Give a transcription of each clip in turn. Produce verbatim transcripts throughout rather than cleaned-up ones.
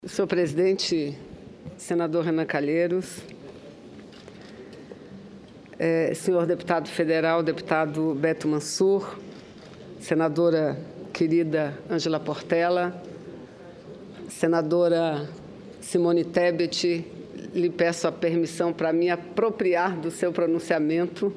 Senhor presidente, senador Renan Calheiros, é, senhor deputado federal, deputado Beto Mansur, senadora querida Ângela Portela, senadora Simone Tebet, lhe peço a permissão para me apropriar do seu pronunciamento.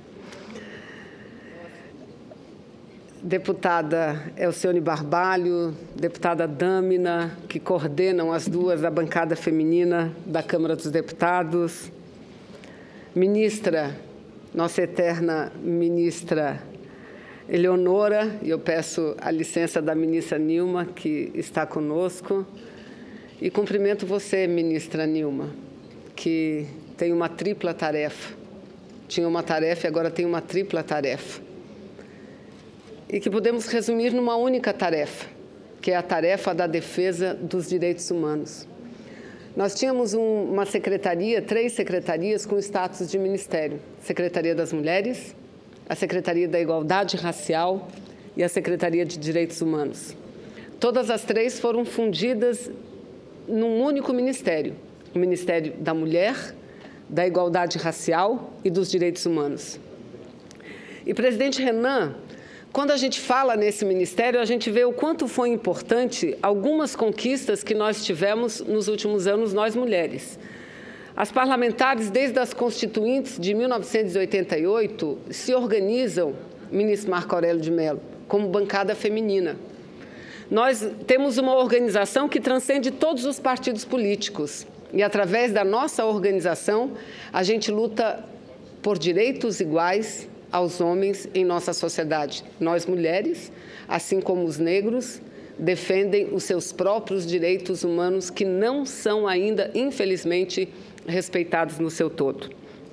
Deputada Elcione Barbalho, deputada Dâmina, que coordenam as duas da bancada feminina da Câmara dos Deputados, ministra, nossa eterna ministra Eleonora, e eu peço a licença da ministra Nilma, que está conosco, e cumprimento você, ministra Nilma, que tem uma tripla tarefa. Tinha uma tarefa e agora tem uma tripla tarefa. E que podemos resumir numa única tarefa, que é a tarefa da defesa dos direitos humanos. Nós tínhamos um, uma secretaria, três secretarias com status de ministério. Secretaria das Mulheres, a Secretaria da Igualdade Racial e a Secretaria de Direitos Humanos. Todas as três foram fundidas num único ministério, o Ministério da Mulher, da Igualdade Racial e dos Direitos Humanos. E, presidente Renan, quando a gente fala nesse ministério, a gente vê o quanto foi importante algumas conquistas que nós tivemos nos últimos anos, nós mulheres. As parlamentares, desde as constituintes de mil novecentos e oitenta e oito, se organizam, ministro Marco Aurélio de Mello, como bancada feminina. Nós temos uma organização que transcende todos os partidos políticos e, através da nossa organização, a gente luta por direitos iguais aos homens em nossa sociedade. Nós, mulheres, assim como os negros, defendem os seus próprios direitos humanos que não são ainda, infelizmente, respeitados no seu todo.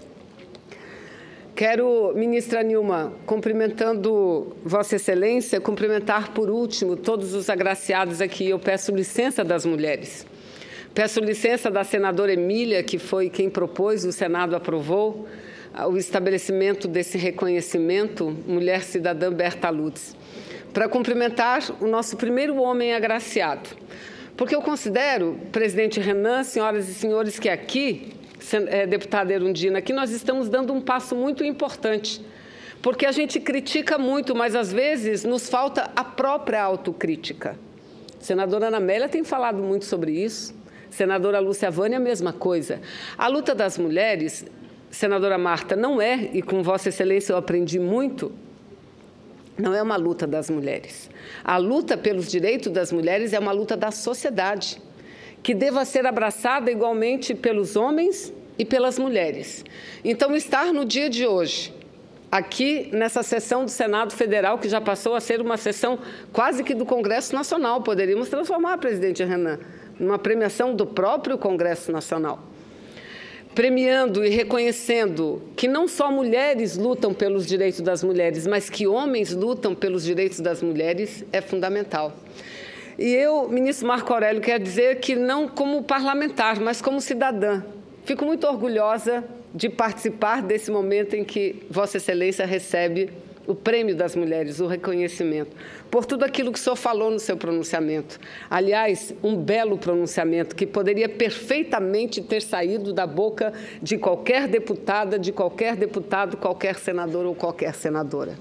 Quero, ministra Nilma, cumprimentando Vossa Excelência, cumprimentar por último todos os agraciados aqui. Eu peço licença das mulheres. Peço licença da senadora Emília, que foi quem propôs, o Senado aprovou, o estabelecimento desse reconhecimento, Mulher Cidadã Berta Lutz, para cumprimentar o nosso primeiro homem agraciado. Porque eu considero, presidente Renan, senhoras e senhores, que aqui, é, deputada Erundina, aqui nós estamos dando um passo muito importante, porque a gente critica muito, mas às vezes nos falta a própria autocrítica. A senadora Ana Amélia tem falado muito sobre isso, a senadora Lúcia Vânia, a mesma coisa. A luta das mulheres, senadora Marta, não é, e com Vossa Excelência eu aprendi muito, não é uma luta das mulheres. A luta pelos direitos das mulheres é uma luta da sociedade, que deva ser abraçada igualmente pelos homens e pelas mulheres. Então, estar no dia de hoje, aqui nessa sessão do Senado Federal, que já passou a ser uma sessão quase que do Congresso Nacional, poderíamos transformar, presidente Renan, numa premiação do próprio Congresso Nacional, premiando e reconhecendo que não só mulheres lutam pelos direitos das mulheres, mas que homens lutam pelos direitos das mulheres, é fundamental. E eu, ministro Marco Aurélio, quero dizer que não como parlamentar, mas como cidadã. Fico muito orgulhosa de participar desse momento em que Vossa Excelência recebe o Prêmio das Mulheres, o reconhecimento, por tudo aquilo que o senhor falou no seu pronunciamento. Aliás, um belo pronunciamento que poderia perfeitamente ter saído da boca de qualquer deputada, de qualquer deputado, qualquer senador ou qualquer senadora.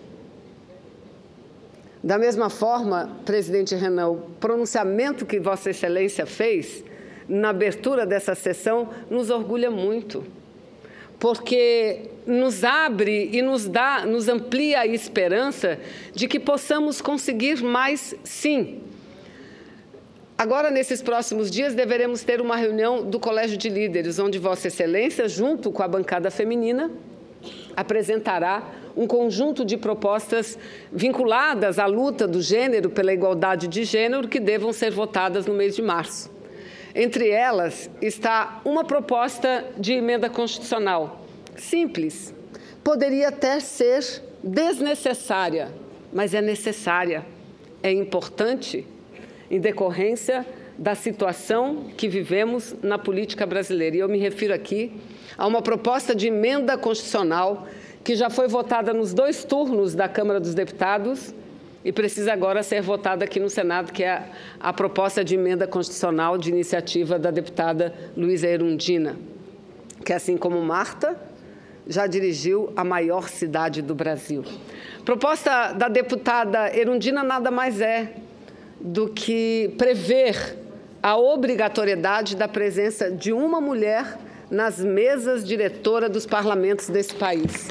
Da mesma forma, presidente Renan, o pronunciamento que Vossa Excelência fez na abertura dessa sessão nos orgulha muito, porque nos abre e nos dá, nos amplia a esperança de que possamos conseguir mais, sim. Agora, nesses próximos dias, deveremos ter uma reunião do Colégio de Líderes, onde Vossa Excelência, junto com a bancada feminina, apresentará um conjunto de propostas vinculadas à luta do gênero pela igualdade de gênero que devam ser votadas no mês de março. Entre elas está uma proposta de emenda constitucional, simples, poderia até ser desnecessária, mas é necessária, é importante, em decorrência da situação que vivemos na política brasileira. E eu me refiro aqui a uma proposta de emenda constitucional que já foi votada nos dois turnos da Câmara dos Deputados e precisa agora ser votada aqui no Senado, que é a, a proposta de emenda constitucional de iniciativa da deputada Luísa Erundina, que, assim como Marta, já dirigiu a maior cidade do Brasil. A proposta da deputada Erundina nada mais é do que prever a obrigatoriedade da presença de uma mulher nas mesas diretoras dos parlamentos desse país.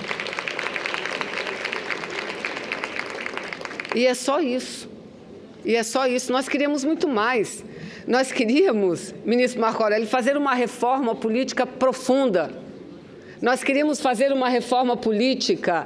E é só isso. E é só isso. Nós queríamos muito mais. Nós queríamos, ministro Marco Aurélio, fazer uma reforma política profunda. Nós queríamos fazer uma reforma política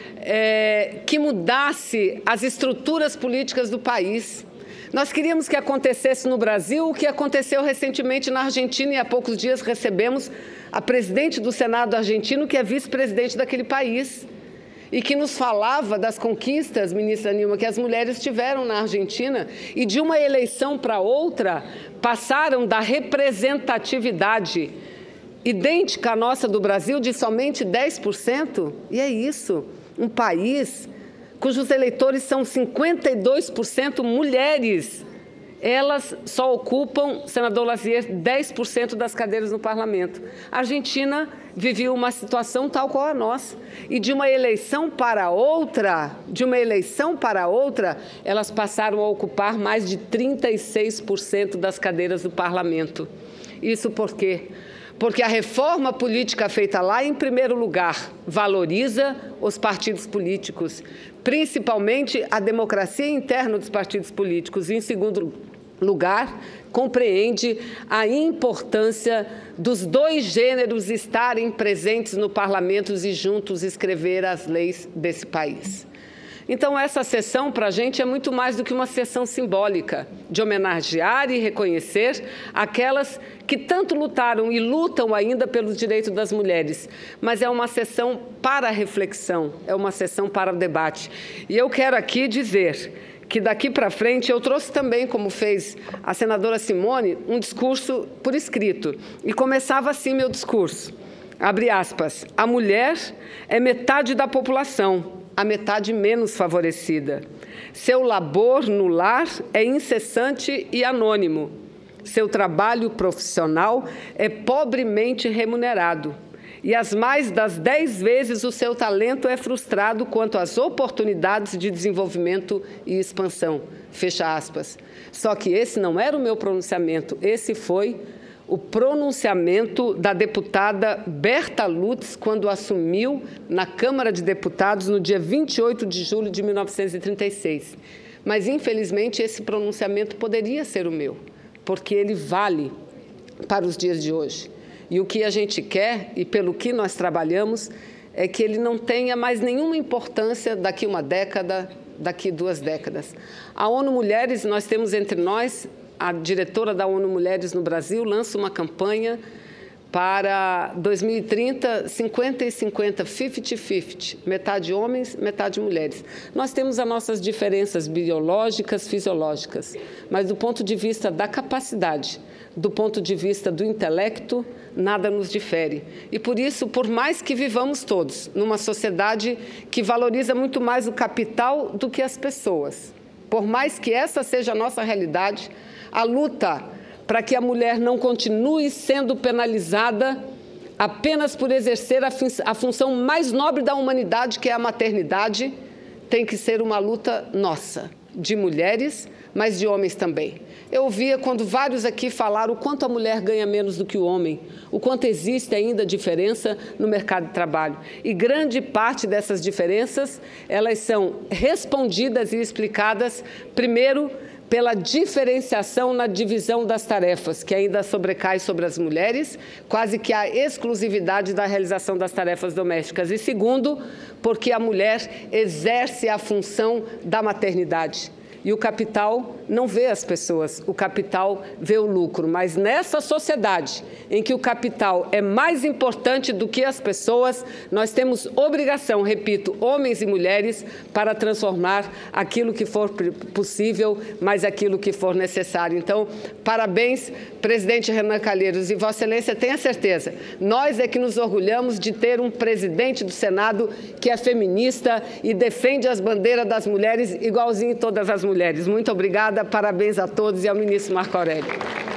é, que mudasse as estruturas políticas do país. Nós queríamos que acontecesse no Brasil o que aconteceu recentemente na Argentina, e há poucos dias recebemos a presidente do Senado argentino, que é vice-presidente daquele país, e que nos falava das conquistas, ministra Nilma, que as mulheres tiveram na Argentina, e de uma eleição para outra passaram da representatividade idêntica à nossa do Brasil, de somente dez por cento, e é isso, um país cujos eleitores são cinquenta e dois por cento mulheres. Elas só ocupam, senador Lazier, dez por cento das cadeiras no parlamento. A Argentina vivia uma situação tal qual a nossa. E de uma eleição para outra, de uma eleição para outra, elas passaram a ocupar mais de trinta e seis por cento das cadeiras do parlamento. Isso por quê? Porque a reforma política feita lá, em primeiro lugar, valoriza os partidos políticos, principalmente a democracia interna dos partidos políticos. E, em segundo lugar, compreende a importância dos dois gêneros estarem presentes no parlamento e juntos escrever as leis desse país. Então, essa sessão, para a gente, é muito mais do que uma sessão simbólica, de homenagear e reconhecer aquelas que tanto lutaram e lutam ainda pelos direitos das mulheres, mas é uma sessão para a reflexão, é uma sessão para o debate. E eu quero aqui dizer que daqui para frente eu trouxe também, como fez a senadora Simone, um discurso por escrito. E começava assim meu discurso, abre aspas, a mulher é metade da população, a metade menos favorecida. Seu labor no lar é incessante e anônimo. Seu trabalho profissional é pobremente remunerado. E as mais das dez vezes o seu talento é frustrado quanto às oportunidades de desenvolvimento e expansão. Fecha aspas. Só que esse não era o meu pronunciamento, esse foi o pronunciamento da deputada Berta Lutz, quando assumiu na Câmara de Deputados no dia vinte e oito de julho de mil novecentos e trinta e seis. Mas, infelizmente, esse pronunciamento poderia ser o meu, porque ele vale para os dias de hoje. E o que a gente quer, e pelo que nós trabalhamos, é que ele não tenha mais nenhuma importância daqui uma década, daqui duas décadas. A ONU Mulheres, nós temos entre nós, a diretora da ONU Mulheres no Brasil lança uma campanha para dois mil e trinta, cinquenta e cinquenta, cinquenta cinquenta, metade homens, metade mulheres. Nós temos as nossas diferenças biológicas, fisiológicas, mas do ponto de vista da capacidade, do ponto de vista do intelecto, nada nos difere. E por isso, por mais que vivamos todos numa sociedade que valoriza muito mais o capital do que as pessoas, por mais que essa seja a nossa realidade, a luta para que a mulher não continue sendo penalizada apenas por exercer a, a função mais nobre da humanidade, que é a maternidade, tem que ser uma luta nossa, de mulheres, mas de homens também. Eu ouvia quando vários aqui falaram o quanto a mulher ganha menos do que o homem, o quanto existe ainda diferença no mercado de trabalho. E grande parte dessas diferenças, elas são respondidas e explicadas, primeiro, pela diferenciação na divisão das tarefas, que ainda sobrecai sobre as mulheres, quase que a exclusividade da realização das tarefas domésticas. E segundo, porque a mulher exerce a função da maternidade. e o capital não vê as pessoas, o capital vê o lucro. Mas nessa sociedade em que o capital é mais importante do que as pessoas, nós temos obrigação, repito, homens e mulheres, para transformar aquilo que for possível, mas aquilo que for necessário. Então, parabéns, presidente Renan Calheiros, e Vossa Excelência tenha certeza, nós é que nos orgulhamos de ter um presidente do Senado que é feminista e defende as bandeiras das mulheres igualzinho todas as mulheres. Muito obrigada, parabéns a todos e ao ministro Marco Aurélio.